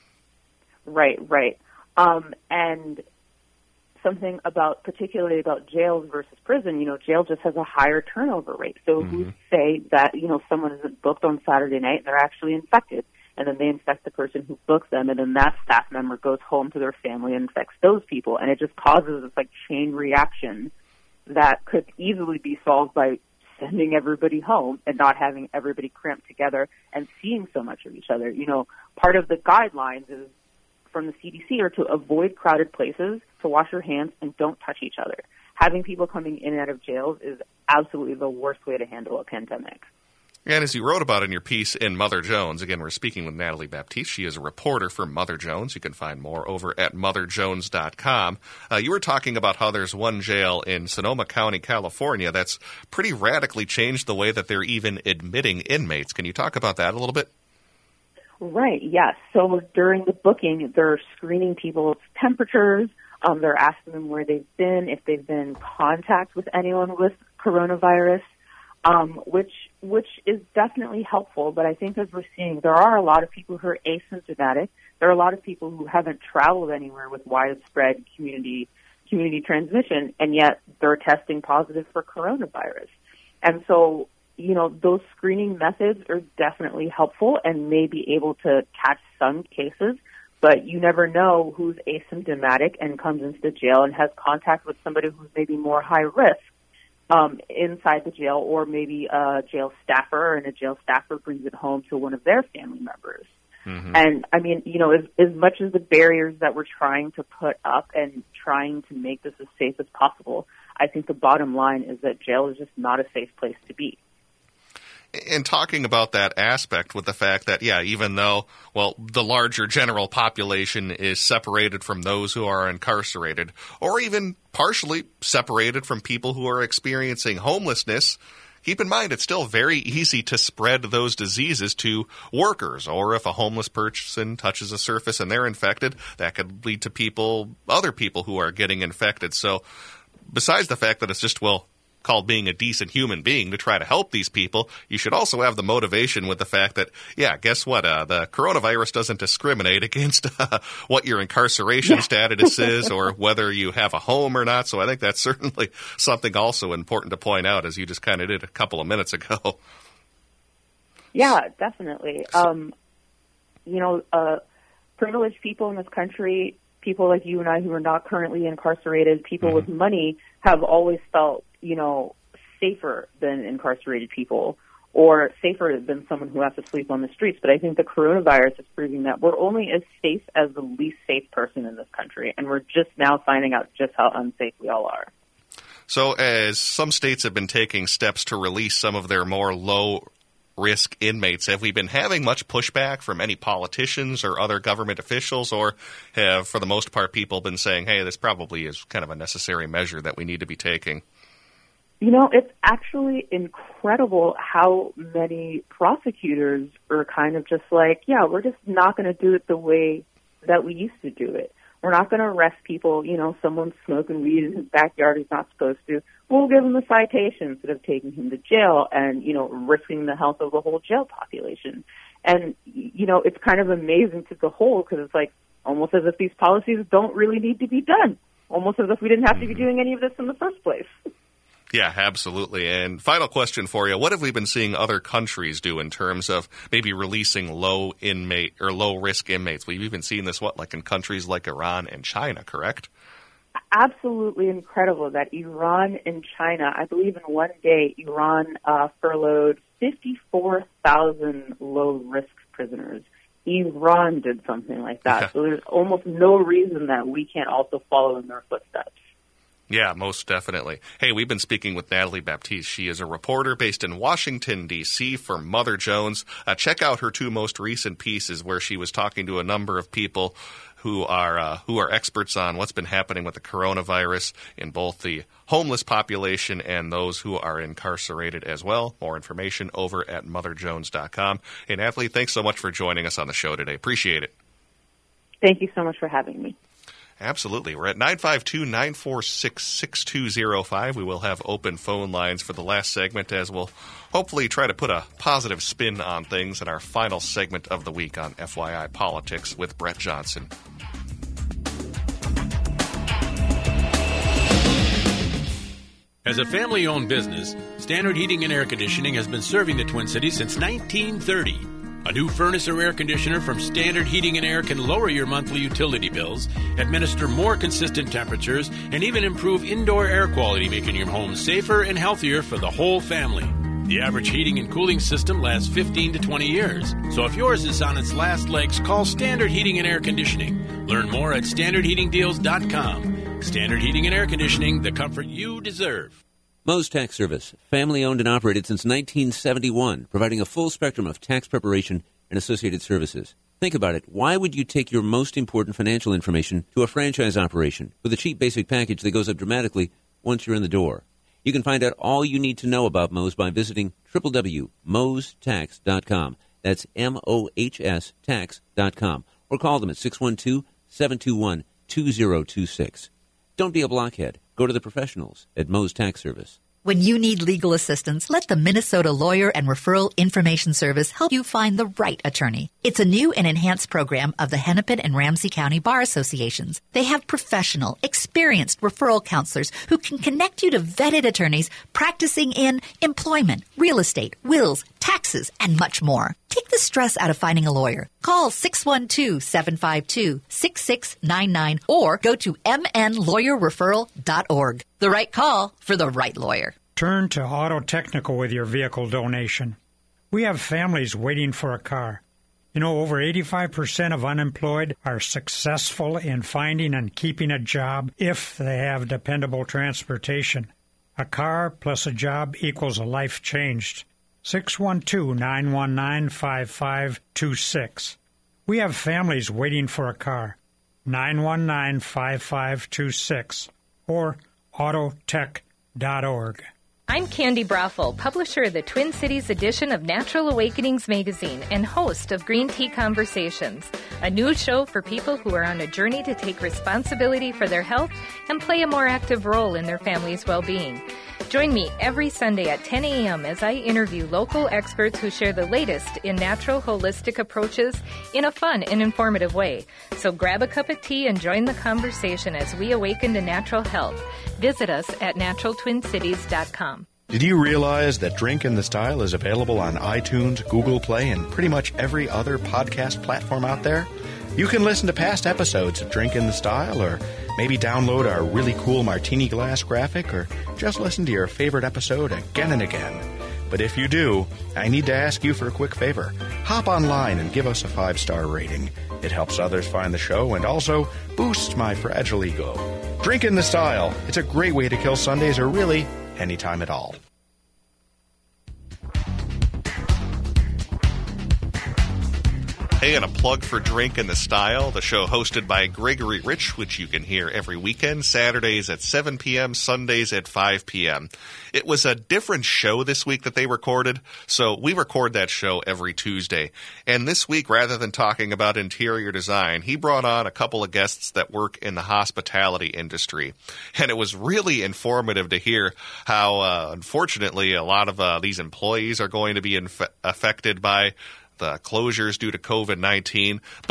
Right, right. Um, and something about, particularly about jails versus prison, you know, jail just has a higher turnover rate. So Mm-hmm. who's to say that, you know, someone isn't booked on Saturday night and they're actually infected, and then they infect the person who booked them, and then that staff member goes home to their family and infects those people, and it just causes this, like, chain reaction that could easily be solved by sending everybody home and not having everybody cramped together and seeing so much of each other. You know, part of the guidelines is from the C D C are to avoid crowded places, to wash your hands, and don't touch each other. Having people coming in and out of jails is absolutely the worst way to handle a pandemic. And as you wrote about in your piece in Mother Jones, again, we're speaking with Natalie Baptiste. She is a reporter for Mother Jones. You can find more over at mother jones dot com. Uh, you were talking about how there's one jail in Sonoma County, California, that's pretty radically changed the way that they're even admitting inmates. Can you talk about that a little bit? Right, yes. So during the booking, they're screening people's temperatures. Um, they're asking them where they've been, if they've been in contact with anyone with coronavirus, um, which which is definitely helpful. But I think as we're seeing, there are a lot of people who are asymptomatic. There are a lot of people who haven't traveled anywhere with widespread community community transmission, and yet they're testing positive for coronavirus. And so, you know, those screening methods are definitely helpful and may be able to catch some cases, but you never know who's asymptomatic and comes into the jail and has contact with somebody who's maybe more high risk um, inside the jail, or maybe a jail staffer, and a jail staffer brings it home to one of their family members. Mm-hmm. And, I mean, you know, as, as much as the barriers that we're trying to put up and trying to make this as safe as possible, I think the bottom line is that jail is just not a safe place to be. And talking about that aspect with the fact that, yeah, even though, well, the larger general population is separated from those who are incarcerated, or even partially separated from people who are experiencing homelessness, keep in mind it's still very easy to spread those diseases to workers. Or if a homeless person touches a surface and they're infected, that could lead to people, other people who are getting infected. So besides the fact that it's just, well, called being a decent human being to try to help these people, you should also have the motivation with the fact that, yeah, guess what? Uh, the coronavirus doesn't discriminate against uh, what your incarceration yeah. status is or whether you have a home or not. So I think that's certainly something also important to point out, as you just kind of did a couple of minutes ago. Yeah, definitely. Um, you know, uh, privileged people in this country, people like you and I who are not currently incarcerated, people mm-hmm. with money, have always felt, you know, safer than incarcerated people, or safer than someone who has to sleep on the streets. But I think the coronavirus is proving that we're only as safe as the least safe person in this country, and we're just now finding out just how unsafe we all are. So as some states have been taking steps to release some of their more low-risk inmates, have we been having much pushback from any politicians or other government officials, or have, for the most part, people been saying, hey, this probably is kind of a necessary measure that we need to be taking? You know, it's actually incredible how many prosecutors are kind of just like, yeah, we're just not going to do it the way that we used to do it. We're not going to arrest people. You know, someone's smoking weed in his backyard he's not supposed to. We'll give him a citation instead of taking him to jail and, you know, risking the health of the whole jail population. And, you know, it's kind of amazing to behold, because it's like almost as if these policies don't really need to be done, almost as if we didn't have to be doing any of this in the first place. Yeah, absolutely. And final question for you. What have we been seeing other countries do in terms of maybe releasing low inmate or low risk inmates? We've even seen this, what, like in countries like Iran and China, correct? absolutely incredible that Iran and China, I believe in one day, Iran uh, furloughed fifty-four thousand low-risk prisoners. Iran did something like that. Yeah. So there's almost no reason that we can't also follow in their footsteps. Yeah, most definitely. Hey, we've been speaking with Natalie Baptiste. She is a reporter based in Washington, D C for Mother Jones. Uh, check out her two most recent pieces where she was talking to a number of people who are uh, who are experts on what's been happening with the coronavirus in both the homeless population and those who are incarcerated as well. More information over at mother jones dot com. Hey, Natalie, thanks so much for joining us on the show today. Appreciate it. Thank you so much for having me. Absolutely. We're at nine five two, nine four six, six two zero five. We will have open phone lines for the last segment as we'll hopefully try to put a positive spin on things in our final segment of the week on F Y I Politics with Brett Johnson. As a family-owned business, Standard Heating and Air Conditioning has been serving the Twin Cities since nineteen thirty. A new furnace or air conditioner from Standard Heating and Air can lower your monthly utility bills, administer more consistent temperatures, and even improve indoor air quality, making your home safer and healthier for the whole family. The average heating and cooling system lasts fifteen to twenty years. So if yours is on its last legs, call Standard Heating and Air Conditioning. Learn more at standard heating deals dot com. Standard Heating and Air Conditioning, the comfort you deserve. Moe's Tax Service, family-owned and operated since nineteen seventy-one, providing a full spectrum of tax preparation and associated services. Think about it. Why would you take your most important financial information to a franchise operation with a cheap basic package that goes up dramatically once you're in the door? You can find out all you need to know about Moe's by visiting w w w dot moes tax dot com. That's M O H S tax dot com. Or call them at six one two, seven two one, two zero two six. Don't be a blockhead. Go to the professionals at Moe's Tax Service. When you need legal assistance, let the Minnesota Lawyer and Referral Information Service help you find the right attorney. It's a new and enhanced program of the Hennepin and Ramsey County Bar Associations. They have professional, experienced referral counselors who can connect you to vetted attorneys practicing in employment, real estate, wills, taxes, and much more. Take the stress out of finding a lawyer. Call six one two, seven five two, six six nine nine or go to m n lawyer referral dot org. The right call for the right lawyer. Turn to Auto Technical with your vehicle donation. We have families waiting for a car. You know, over eighty-five percent of unemployed are successful in finding and keeping a job if they have dependable transportation. A car plus a job equals a life changed. six one two, nine one nine, five five two six. We have families waiting for a car. nine one nine, five five two six or autotech dot org. I'm Candy Brothel, publisher of the Twin Cities edition of Natural Awakenings magazine and host of Green Tea Conversations, a new show for people who are on a journey to take responsibility for their health and play a more active role in their family's well-being. Join me every Sunday at ten a.m. as I interview local experts who share the latest in natural holistic approaches in a fun and informative way. So grab a cup of tea and join the conversation as we awaken to natural health. Visit us at natural twin cities dot com. Did you realize that Drink in the Style is available on iTunes, Google Play, and pretty much every other podcast platform out there? You can listen to past episodes of Drink in the Style, or maybe download our really cool martini glass graphic, or just listen to your favorite episode again and again. But if you do, I need to ask you for a quick favor. Hop online and give us a five-star rating. It helps others find the show and also boosts my fragile ego. Drink in the Style. It's a great way to kill Sundays, or really any time at all. Hey, and a plug for Drink in the Style, the show hosted by Gregory Rich, which you can hear every weekend, Saturdays at seven p.m., Sundays at five p.m. It was a different show this week that they recorded, so we record that show every Tuesday. And this week, rather than talking about interior design, he brought on a couple of guests that work in the hospitality industry. And it was really informative to hear how, uh, unfortunately, a lot of uh, these employees are going to be inf- affected by the closures due to covid nineteen, but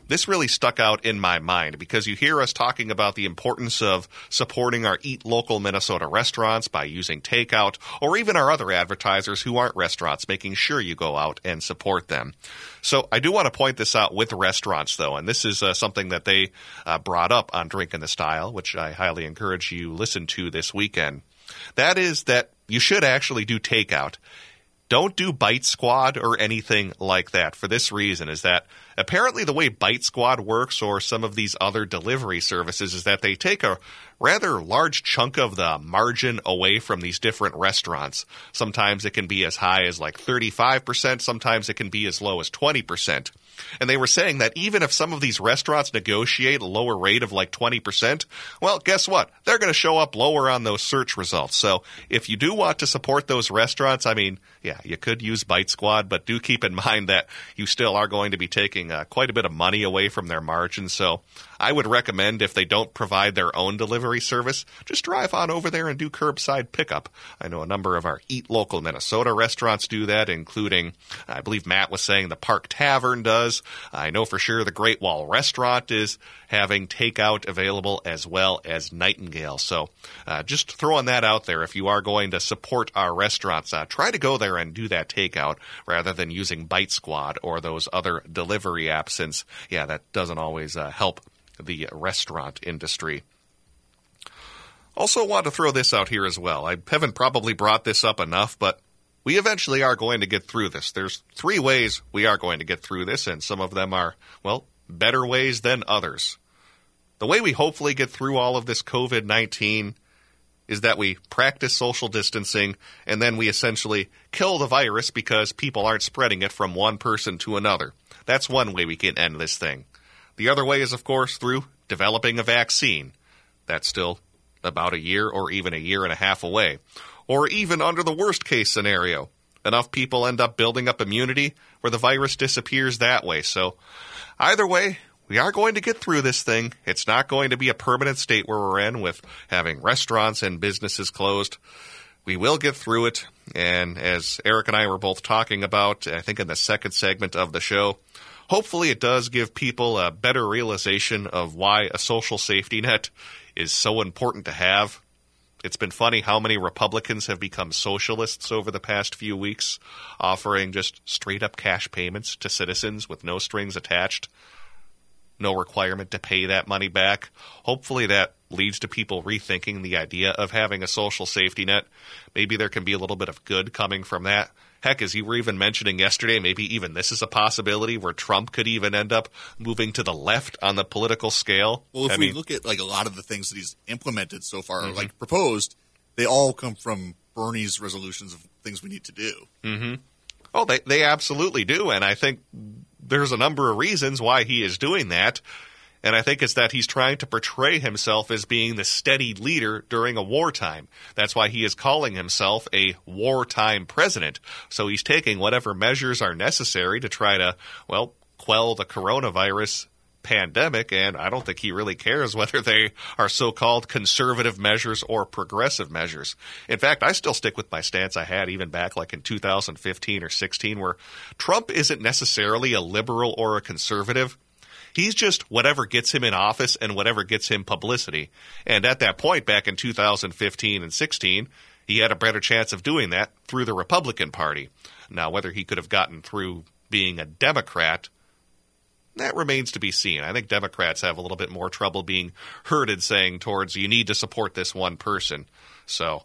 this really stuck out in my mind because you hear us talking about the importance of supporting our Eat Local Minnesota restaurants by using takeout, or even our other advertisers who aren't restaurants, making sure you go out and support them. So I do want to point this out with restaurants, though, and this is uh, something that they uh, brought up on Drinkin' the Style, which I highly encourage you listen to this weekend. That is that you should actually do takeout. Don't do Bite Squad or anything like that for this reason, is that apparently the way Bite Squad works or some of these other delivery services is that they take a rather large chunk of the margin away from these different restaurants. Sometimes it can be as high as like thirty-five percent, sometimes it can be as low as twenty percent. And they were saying that even if some of these restaurants negotiate a lower rate of like twenty percent, well, guess what? They're going to show up lower on those search results. So if you do want to support those restaurants, I mean, yeah, you could use Bite Squad, but do keep in mind that you still are going to be taking uh, quite a bit of money away from their margin. So I would recommend, if they don't provide their own delivery service, just drive on over there and do curbside pickup. I know a number of our Eat Local Minnesota restaurants do that, including, I believe Matt was saying, the Park Tavern does. I know for sure the Great Wall Restaurant is having takeout available, as well as Nightingale. So uh, just throwing that out there. If you are going to support our restaurants, uh, try to go there and do that takeout rather than using Bite Squad or those other delivery apps, since, yeah, that doesn't always uh, help the restaurant industry. Also want to throw this out here as well. I haven't probably brought this up enough, but we eventually are going to get through this. There's three ways we are going to get through this, and some of them are, well, better ways than others. The way we hopefully get through all of this covid nineteen is that we practice social distancing, and then we essentially kill the virus because people aren't spreading it from one person to another. That's one way we can end this thing. The other way is, of course, through developing a vaccine. That's still about a year or even a year and a half away. Or even under the worst-case scenario, enough people end up building up immunity where the virus disappears that way. So either way, we are going to get through this thing. It's not going to be a permanent state where we're in with having restaurants and businesses closed. We will get through it. And as Eric and I were both talking about, I think in the second segment of the show, hopefully it does give people a better realization of why a social safety net is so important to have. It's been funny how many Republicans have become socialists over the past few weeks, offering just straight-up cash payments to citizens with no strings attached. No requirement to pay that money back. Hopefully that leads to people rethinking the idea of having a social safety net. Maybe there can be a little bit of good coming from that. Heck, as you were even mentioning yesterday, maybe even this is a possibility where Trump could even end up moving to the left on the political scale. Well, if I we mean, look at like a lot of the things that he's implemented so far, mm-hmm. like proposed, they all come from Bernie's resolutions of things we need to do. Mm-hmm. Oh, they, they absolutely do, and I think there's a number of reasons why he is doing that. And I think it's that he's trying to portray himself as being the steady leader during a wartime. That's why he is calling himself a wartime president. So he's taking whatever measures are necessary to try to, well, quell the coronavirus pandemic. And I don't think he really cares whether they are so-called conservative measures or progressive measures. In fact, I still stick with my stance I had even back like in two thousand fifteen or sixteen, where Trump isn't necessarily a liberal or a conservative. He's just whatever gets him in office and whatever gets him publicity. And at that point, back in two thousand fifteen and sixteen, he had a better chance of doing that through the Republican Party. Now, whether he could have gotten through being a Democrat, that remains to be seen. I think Democrats have a little bit more trouble being herded saying towards, you need to support this one person. So,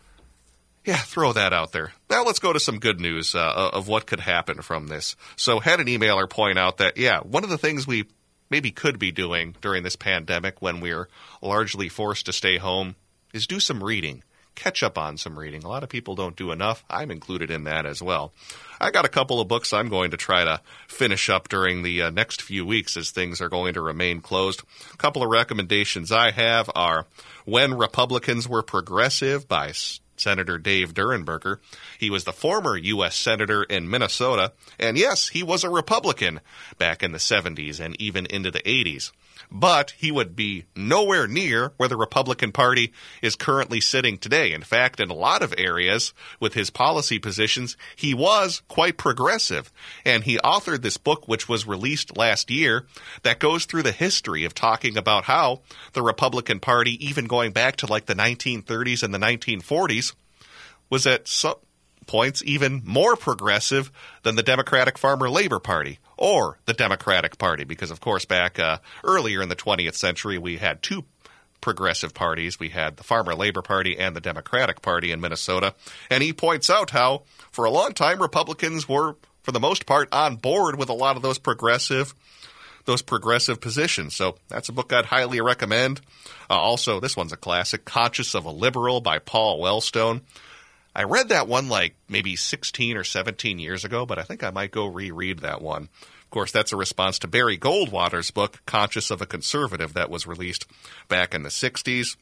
yeah, throw that out there. Now let's go to some good news uh, of what could happen from this. So had an emailer point out that, yeah, one of the things we maybe could be doing during this pandemic when we're largely forced to stay home is do some reading. Catch up on some reading. A lot of people don't do enough. I'm included in that as well. I got a couple of books I'm going to try to finish up during the uh, next few weeks as things are going to remain closed. A couple of recommendations I have are When Republicans Were Progressive by Senator Dave Durenberger. He was the former U S Senator in Minnesota, and yes, he was a Republican back in the seventies and even into the eighties. But he would be nowhere near where the Republican Party is currently sitting today. In fact, in a lot of areas with his policy positions, he was quite progressive. And he authored this book, which was released last year, that goes through the history of talking about how the Republican Party, even going back to like the nineteen thirties and the nineteen forties, was at some points even more progressive than the Democratic Farmer Labor Party or the Democratic Party, because, of course, back uh, earlier in the twentieth century, we had two progressive parties. We had the Farmer Labor Party and the Democratic Party in Minnesota. And he points out how, for a long time, Republicans were, for the most part, on board with a lot of those progressive those progressive positions. So that's a book I'd highly recommend. Uh, also, this one's a classic, Conscience of a Liberal by Paul Wellstone. I read that one like maybe sixteen or seventeen years ago, but I think I might go reread that one. Of course, that's a response to Barry Goldwater's book, Conscience of a Conservative, that was released back in the sixties.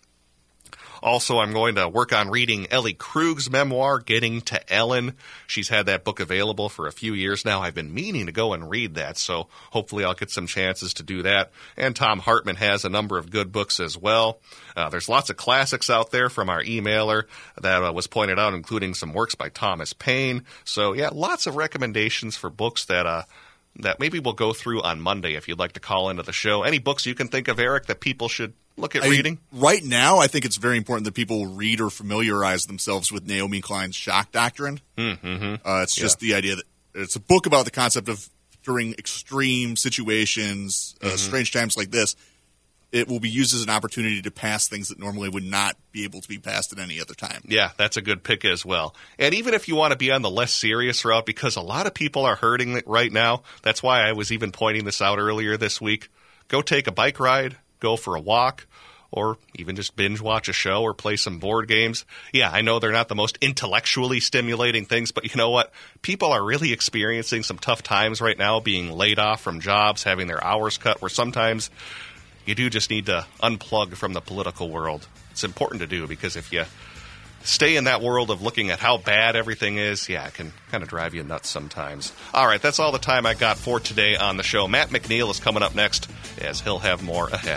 Also, I'm going to work on reading Ellie Krug's memoir, Getting to Ellen. She's had that book available for a few years now. I've been meaning to go and read that, so hopefully I'll get some chances to do that. And Tom Hartman has a number of good books as well. Uh, there's lots of classics out there from our emailer that uh, was pointed out, including some works by Thomas Paine. So, yeah, lots of recommendations for books that uh, that maybe we'll go through on Monday if you'd like to call into the show. Any books you can think of, Eric, that people should look at I, reading? Right now, I think it's very important that people read or familiarize themselves with Naomi Klein's shock doctrine. Mm-hmm. Uh, it's just yeah. the idea that it's a book about the concept of during extreme situations, uh, mm-hmm. strange times like this, it will be used as an opportunity to pass things that normally would not be able to be passed at any other time. Yeah, that's a good pick as well. And even if you want to be on the less serious route, because a lot of people are hurting it right now, that's why I was even pointing this out earlier this week. Go take a bike ride, go for a walk, or even just binge watch a show or play some board games. Yeah, I know they're not the most intellectually stimulating things, but you know what? People are really experiencing some tough times right now, being laid off from jobs, having their hours cut, where sometimes you do just need to unplug from the political world. It's important to do, because if you stay in that world of looking at how bad everything is, yeah, it can kind of drive you nuts sometimes. All right, that's all the time I got for today on the show. Matt McNeil is coming up next, as he'll have more ahead.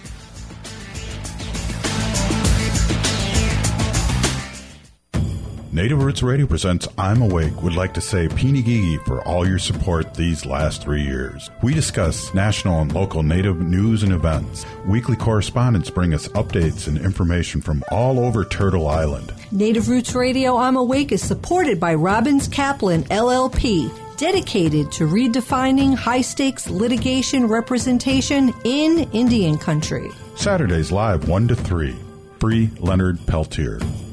Native Roots Radio presents I'm Awake would like to say Pinigigi for all your support these last three years. We discuss national and local Native news and events. Weekly correspondents bring us updates and information from all over Turtle Island. Native Roots Radio I'm Awake is supported by Robbins Kaplan, L L P, dedicated to redefining high-stakes litigation representation in Indian country. Saturdays live one to three. Free Leonard Peltier.